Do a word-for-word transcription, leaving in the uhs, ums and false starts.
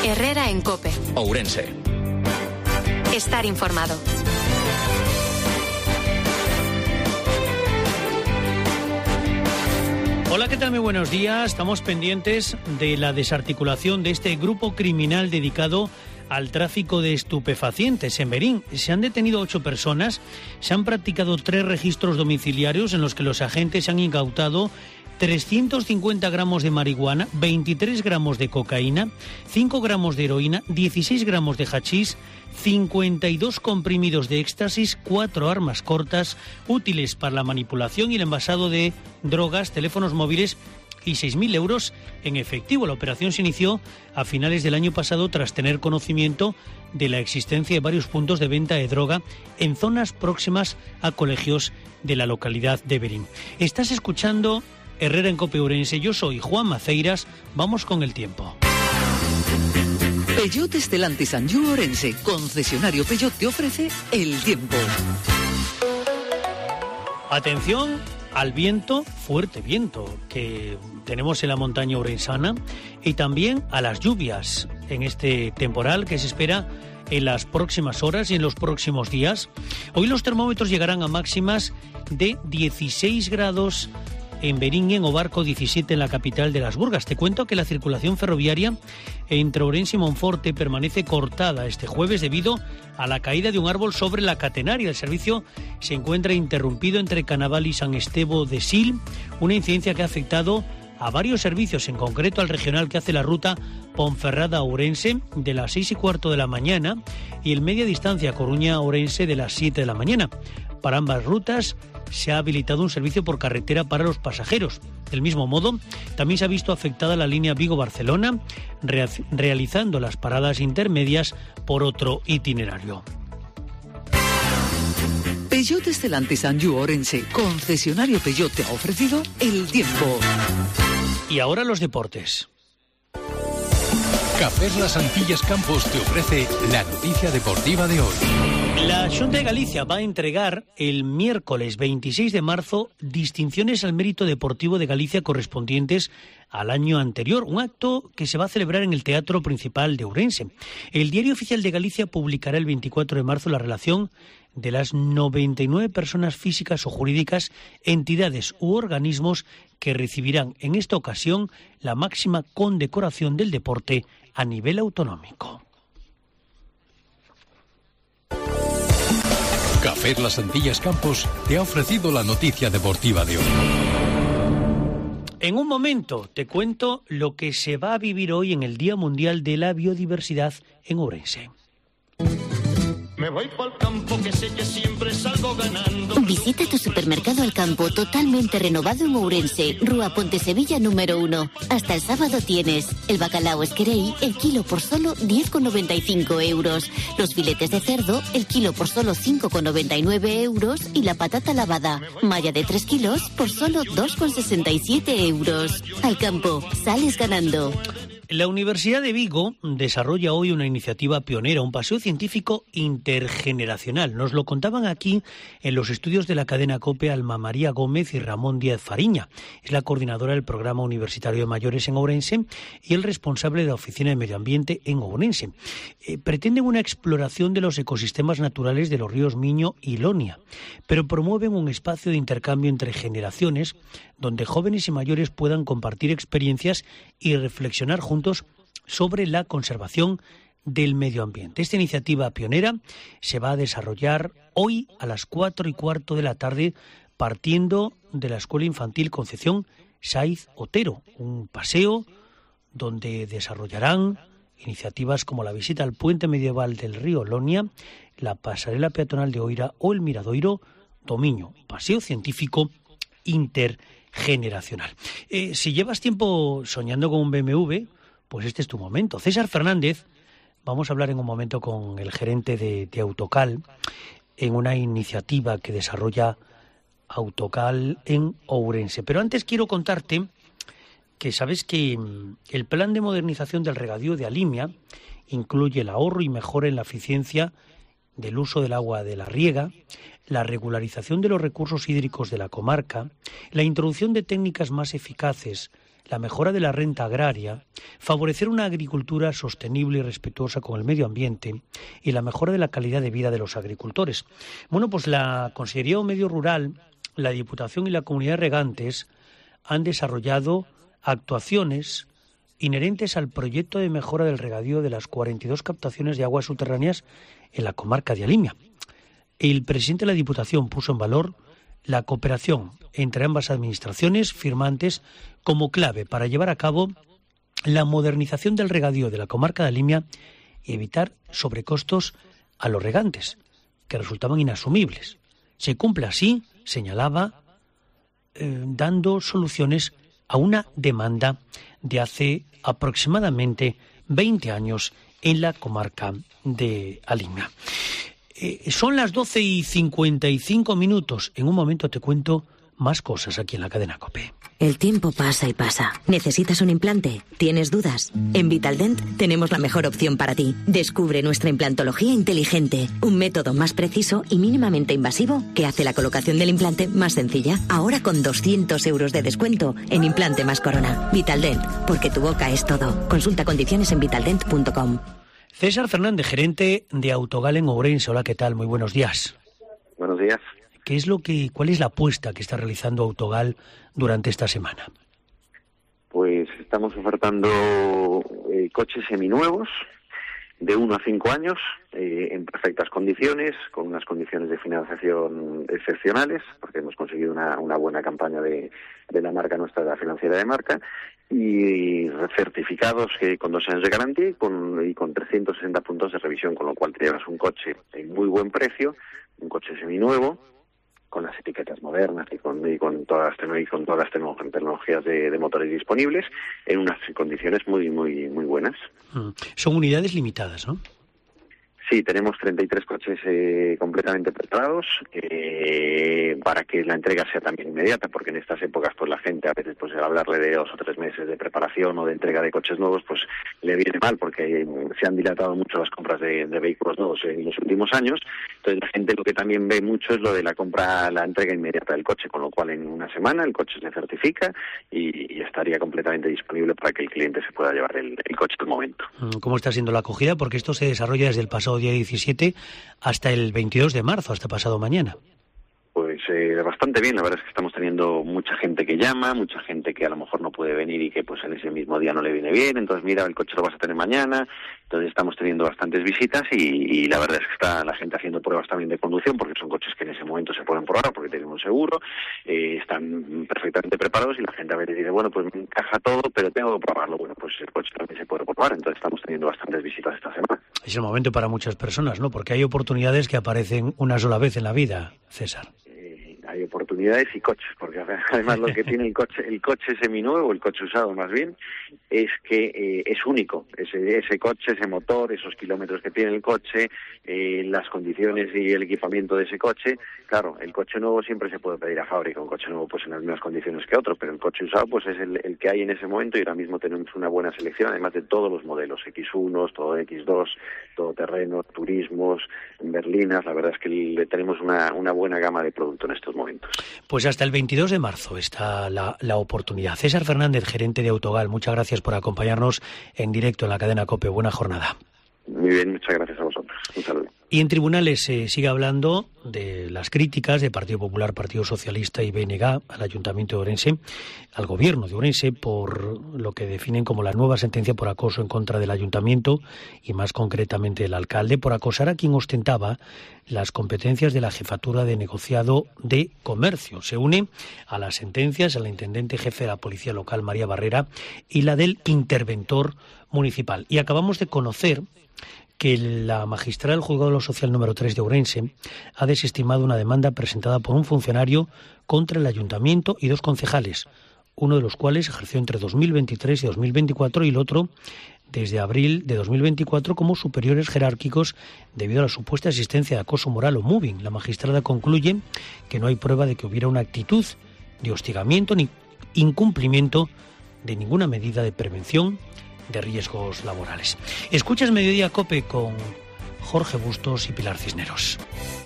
Herrera en COPE. Ourense. Estar informado. Hola, ¿qué tal? Muy buenos días. Estamos pendientes de la desarticulación de este grupo criminal dedicado al tráfico de estupefacientes en Berín. Se han detenido ocho personas, se han practicado tres registros domiciliarios en los que los agentes han incautado trescientos cincuenta gramos de marihuana, veintitrés gramos de cocaína, cinco gramos de heroína, dieciséis gramos de hachís, cincuenta y dos comprimidos de éxtasis, cuatro armas cortas útiles para la manipulación y el envasado de drogas, teléfonos móviles y seis mil euros en efectivo. La operación se inició a finales del año pasado tras tener conocimiento de la existencia de varios puntos de venta de droga en zonas próximas a colegios de la localidad de Berín. Estás escuchando Herrera en COPE Ourense. Yo soy Juan Maceiras. Vamos con el tiempo. Peugeot Stellantis Anjou Ourense, concesionario Peugeot, te ofrece el tiempo. Atención al viento, fuerte viento, que tenemos en la montaña orensana, y también a las lluvias en este temporal que se espera en las próximas horas y en los próximos días. Hoy los termómetros llegarán a máximas de dieciséis grados en Berín y en Obarco, diecisiete en la capital de las Burgas. Te cuento que la circulación ferroviaria entre Ourense y Monforte permanece cortada este jueves debido a la caída de un árbol sobre la catenaria. El servicio se encuentra interrumpido entre Canaval y San Estevo de Sil, una incidencia que ha afectado a varios servicios, en concreto al regional que hace la ruta Ponferrada-Ourense de las seis y cuarto de la mañana y el media distancia Coruña-Ourense de las siete de la mañana. Para ambas rutas se ha habilitado un servicio por carretera para los pasajeros. Del mismo modo, también se ha visto afectada la línea Vigo-Barcelona, re- realizando las paradas intermedias por otro itinerario. Peugeot Stellantis Anjou Ourense, concesionario Peugeot, te ha ofrecido el tiempo. Y ahora los deportes. Cafés Las Antillas Campos te ofrece la noticia deportiva de hoy. La Xunta de Galicia va a entregar el miércoles veintiséis de marzo distinciones al mérito deportivo de Galicia correspondientes al año anterior, un acto que se va a celebrar en el Teatro Principal de Ourense. El Diario Oficial de Galicia publicará el veinticuatro de marzo la relación de las noventa y nueve personas físicas o jurídicas, entidades u organismos que recibirán en esta ocasión la máxima condecoración del deporte a nivel autonómico. Cafés Las Antillas Campos te ha ofrecido la noticia deportiva de hoy. En un momento te cuento lo que se va a vivir hoy en el Día Mundial de la Biodiversidad en Ourense. Me voy pa'l campo que sé que siempre salgo ganando. Visita tu supermercado Al Campo totalmente renovado en Ourense, Rúa Pontesevilla número uno. Hasta el sábado tienes el bacalao Esquerei, el kilo por solo diez con noventa y cinco euros. Los filetes de cerdo, el kilo por solo cinco con noventa y nueve euros. Y la patata lavada, malla de tres kilos por solo dos con sesenta y siete euros. Al Campo, sales ganando. La Universidad de Vigo desarrolla hoy una iniciativa pionera, un paseo científico intergeneracional. Nos lo contaban aquí en los estudios de la cadena COPE Alma María Gómez y Ramón Díaz Fariña. Es la coordinadora del Programa Universitario de Mayores en Ourense y el responsable de la Oficina de Medio Ambiente en Ourense. Eh, pretenden una exploración de los ecosistemas naturales de los ríos Miño y Lonia, pero promueven un espacio de intercambio entre generaciones donde jóvenes y mayores puedan compartir experiencias y reflexionar juntos sobre la conservación del medio ambiente. Esta iniciativa pionera se va a desarrollar hoy a las cuatro y cuarto de la tarde partiendo de la Escuela Infantil Concepción Saiz Otero, un paseo donde desarrollarán iniciativas como la visita al puente medieval del río Lonia, la pasarela peatonal de Oira o el miradoiro do Miño, paseo científico intergeneracional. Eh, si llevas tiempo soñando con un B M W, pues este es tu momento. César Fernández, vamos a hablar en un momento con el gerente de, de Autocal en una iniciativa que desarrolla Autocal en Ourense. Pero antes quiero contarte que sabes que el plan de modernización del regadío de Alimia incluye el ahorro y mejora en la eficiencia del uso del agua de la riega, la regularización de los recursos hídricos de la comarca, la introducción de técnicas más eficaces la mejora de la renta agraria, favorecer una agricultura sostenible y respetuosa con el medio ambiente y la mejora de la calidad de vida de los agricultores. Bueno, pues la Consellería de Medio Rural, la Diputación y la Comunidad de Regantes han desarrollado actuaciones inherentes al proyecto de mejora del regadío de las cuarenta y dos captaciones de aguas subterráneas en la comarca de Alimia. El presidente de la Diputación puso en valor la cooperación entre ambas administraciones firmantes como clave para llevar a cabo la modernización del regadío de la comarca de Alimia y evitar sobrecostos a los regantes, que resultaban inasumibles. Se cumple así, señalaba, eh, dando soluciones a una demanda de hace aproximadamente veinte años en la comarca de Alimia. Eh, son las doce y cincuenta y cinco minutos. En un momento te cuento más cosas aquí en la cadena COPE. El tiempo pasa y pasa. ¿Necesitas un implante? ¿Tienes dudas? En Vitaldent tenemos la mejor opción para ti. Descubre nuestra implantología inteligente, un método más preciso y mínimamente invasivo que hace la colocación del implante más sencilla. Ahora con doscientos euros de descuento en implante más corona. Vitaldent, porque tu boca es todo. Consulta condiciones en vitaldent punto com. César Fernández, gerente de Autogal en Ourense. Hola, ¿qué tal? Muy buenos días. Buenos días. ¿Qué es lo que, cuál es la apuesta que está realizando Autogal durante esta semana? Pues estamos ofertando eh, coches seminuevos de uno a cinco años eh, en perfectas condiciones, con unas condiciones de financiación excepcionales, porque hemos conseguido una, una buena campaña de, de la marca nuestra, de la financiera de marca, y certificados que con dos años de garantía y con, y con trescientos sesenta puntos de revisión, con lo cual te llevas un coche en muy buen precio, un coche seminuevo, con las etiquetas modernas y con, y con todas las, y con todas las tecnologías de, de motores disponibles en unas condiciones muy muy muy buenas. Mm. Son unidades limitadas, ¿no? Sí, tenemos treinta y tres coches eh, completamente preparados eh, para que la entrega sea también inmediata, porque en estas épocas pues la gente a veces pues al hablarle de dos o tres meses de preparación o de entrega de coches nuevos pues le viene mal, porque se han dilatado mucho las compras de, de vehículos nuevos en los últimos años. Entonces la gente lo que también ve mucho es lo de la compra, la entrega inmediata del coche, con lo cual en una semana el coche se certifica y, y estaría completamente disponible para que el cliente se pueda llevar el, el coche al momento. ¿Cómo está siendo la acogida? Porque esto se desarrolla desde el pasado día diecisiete hasta el veintidós de marzo, hasta pasado mañana. Pues eh, bastante bien, la verdad es que estamos teniendo mucha gente que llama, mucha gente que a lo mejor no puede venir y que pues en ese mismo día no le viene bien, entonces mira, el coche lo vas a tener mañana, entonces estamos teniendo bastantes visitas y, y la verdad es que está la gente haciendo pruebas también de conducción, porque son coches que en ese momento se pueden probar porque tienen un seguro, eh, están perfectamente preparados y la gente a veces dice, bueno, pues me encaja todo, pero tengo que probarlo. Bueno, pues el coche también se puede probar, entonces estamos teniendo bastantes visitas esta semana. Es el momento para muchas personas, ¿no? Porque hay oportunidades que aparecen una sola vez en la vida, César. Hay oportunidades y coches, porque además lo que tiene el coche, el coche seminuevo, el coche usado más bien, es que eh, es único. Ese, ese coche, ese motor, esos kilómetros que tiene el coche, eh, las condiciones y el equipamiento de ese coche. Claro, el coche nuevo siempre se puede pedir a fábrica, un coche nuevo pues en las mismas condiciones que otro, pero el coche usado pues es el, el que hay en ese momento y ahora mismo tenemos una buena selección, además de todos los modelos, equis uno, todo equis dos, todoterreno, turismos, berlinas. La verdad es que le tenemos una, una buena gama de producto en estos momentos. Pues hasta el veintidós de marzo está la, la oportunidad. César Fernández, gerente de Autogal, muchas gracias por acompañarnos en directo en la cadena COPE. Buena jornada. Muy bien, muchas gracias a vosotros. Un saludo. Y en tribunales se sigue hablando de las críticas de Partido Popular, Partido Socialista y B N G al Ayuntamiento de Ourense, al Gobierno de Ourense, por lo que definen como la nueva sentencia por acoso en contra del Ayuntamiento y más concretamente del alcalde por acosar a quien ostentaba las competencias de la Jefatura de Negociado de Comercio. Se une a las sentencias a la Intendente Jefe de la Policía Local, María Barrera, y la del Interventor Municipal. Y acabamos de conocer que la magistrada del Juzgado de lo Social número tres de Ourense ha desestimado una demanda presentada por un funcionario contra el Ayuntamiento y dos concejales, uno de los cuales ejerció entre dos mil veintitrés y dos mil veinticuatro y el otro desde abril de dos mil veinticuatro como superiores jerárquicos debido a la supuesta existencia de acoso moral o mobbing. La magistrada concluye que no hay prueba de que hubiera una actitud de hostigamiento ni incumplimiento de ninguna medida de prevención de riesgos laborales. Escuchas Mediodía COPE con Jorge Bustos y Pilar Cisneros.